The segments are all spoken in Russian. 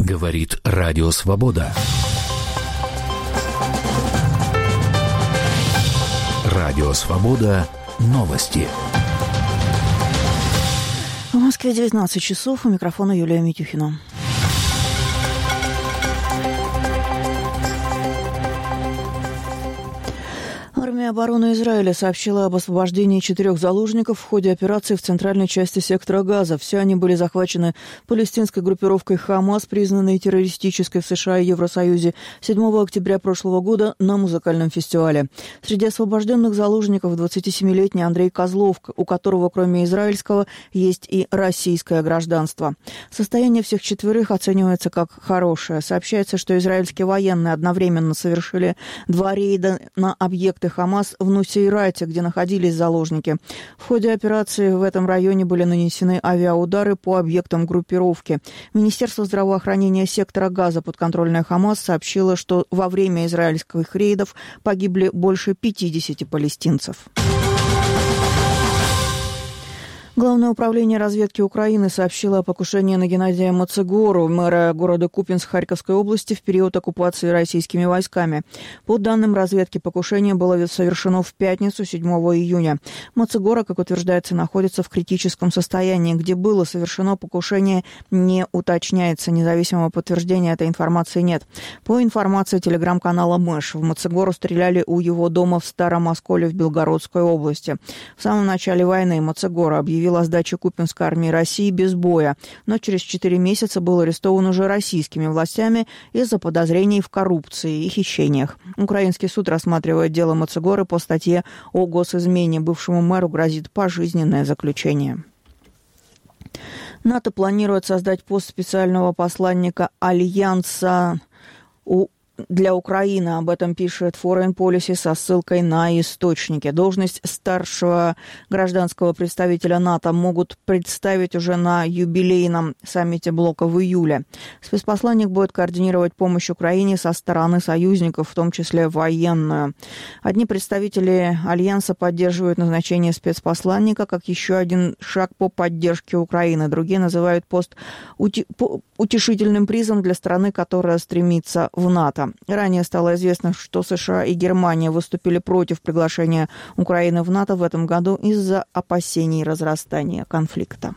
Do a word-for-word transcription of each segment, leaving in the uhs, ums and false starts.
Говорит Радио Свобода. Радио Свобода. Новости. В Москве девятнадцать часов. У микрофона Юлия Митюхина. Армия обороны Израиля сообщила об освобождении четырех заложников в ходе операции в центральной части сектора Газа. Все они были захвачены палестинской группировкой «Хамас», признанной террористической в США и Евросоюзе, седьмого октября прошлого года на музыкальном фестивале. Среди освобожденных заложников двадцатисемилетний Андрей Козлов, у которого кроме израильского есть и российское гражданство. Состояние всех четверых оценивается как хорошее. Сообщается, что израильские военные одновременно совершили два рейда на объекты «Хамас» в Нусейрате, где находились заложники. В ходе операции в этом районе были нанесены авиаудары по объектам группировки. Министерство здравоохранения сектора Газа, подконтрольное «Хамас», сообщило, что во время израильских рейдов погибли больше пятидесяти палестинцев. Главное управление разведки Украины сообщило о покушении на Геннадия Мацегору, мэра города Купянск Харьковской области, в период оккупации российскими войсками. По данным разведки, покушение было совершено в пятницу, седьмого июня. Мацегора, как утверждается, находится в критическом состоянии. Где было совершено покушение, не уточняется. Независимого подтверждения этой информации нет. По информации телеграм-канала Мэш, в Мацегору стреляли у его дома в Старом Осколе в Белгородской области. В самом начале войны Мацегора объявил о сдаче Купянской армии России без боя, но через четыре месяца был арестован уже российскими властями из-за подозрений в коррупции и хищениях. Украинский суд рассматривает дело Мацегоры по статье о госизмене. Бывшему мэру грозит пожизненное заключение. НАТО планирует создать пост специального посланника Альянса у для Украины. Об этом пишет Foreign Policy со ссылкой на источники. Должность старшего гражданского представителя НАТО могут представить уже на юбилейном саммите блока в июле. Спецпосланник будет координировать помощь Украине со стороны союзников, в том числе военную. Одни представители Альянса поддерживают назначение спецпосланника как еще один шаг по поддержке Украины. Другие называют пост утешительным призом для страны, которая стремится в НАТО. Ранее стало известно, что США и Германия выступили против приглашения Украины в НАТО в этом году из-за опасений разрастания конфликта.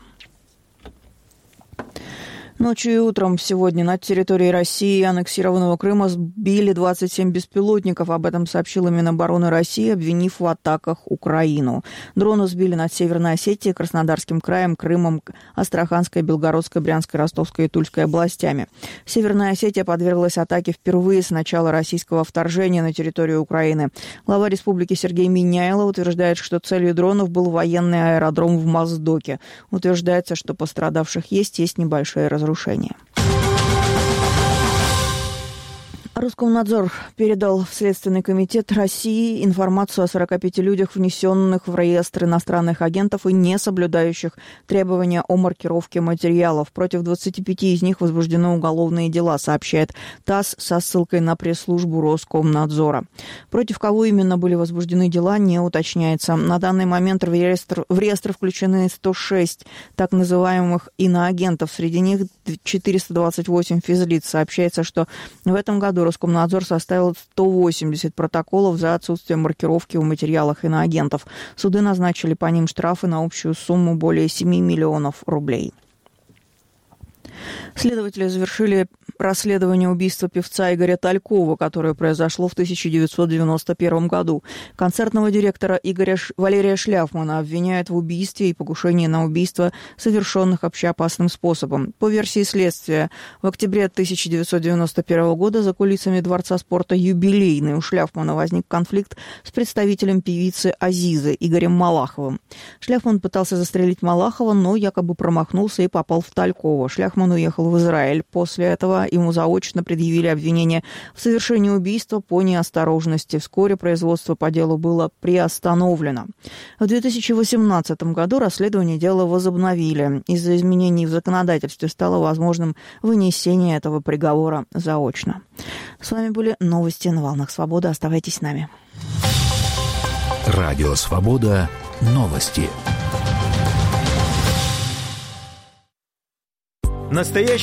Ночью и утром сегодня над территорией России и аннексированного Крыма сбили двадцать семь беспилотников. Об этом сообщила Минобороны России, обвинив в атаках Украину. Дроны сбили над Северной Осетией, Краснодарским краем, Крымом, Астраханской, Белгородской, Брянской, Ростовской и Тульской областями. Северная Осетия подверглась атаке впервые с начала российского вторжения на территорию Украины. Глава республики Сергей Миняйло утверждает, что целью дронов был военный аэродром в Моздоке. Утверждается, что пострадавших есть, есть небольшие разрушения. Разрушения. Роскомнадзор передал в Следственный комитет России информацию о сорока пяти людях, внесенных в реестр иностранных агентов и не соблюдающих требования о маркировке материалов. Против двадцати пяти из них возбуждены уголовные дела, сообщает ТАСС со ссылкой на пресс-службу Роскомнадзора. Против кого именно были возбуждены дела, не уточняется. На данный момент в реестр, в реестр включены сто шесть так называемых иноагентов. Среди них четыреста двадцать восемь физлиц. Сообщается, что в этом году Роскомнадзор составил сто восемьдесят протоколов за отсутствие маркировки в материалах иноагентов. Суды назначили по ним штрафы на общую сумму более семи миллионов рублей. Следователи завершили расследование убийства певца Игоря Талькова, которое произошло в тысяча девятьсот девяносто первом году. Концертного директора Игоря Ш... Валерия Шляфмана обвиняют в убийстве и покушении на убийство, совершенных общеопасным способом. По версии следствия, в октябре тысяча девятьсот девяносто первого года за кулисами Дворца спорта «Юбилейный» у Шляфмана возник конфликт с представителем певицы Азизы Игорем Малаховым. Шляфман пытался застрелить Малахова, но якобы промахнулся и попал в Талькова. Шляфман уехал в Израиль. После этого ему заочно предъявили обвинение в совершении убийства по неосторожности. Вскоре производство по делу было приостановлено. В две тысячи восемнадцатом году расследование дела возобновили. Из-за изменений в законодательстве стало возможным вынесение этого приговора заочно. С вами были новости на волнах Свободы. Оставайтесь с нами. Радио Свобода. Новости. Настоящий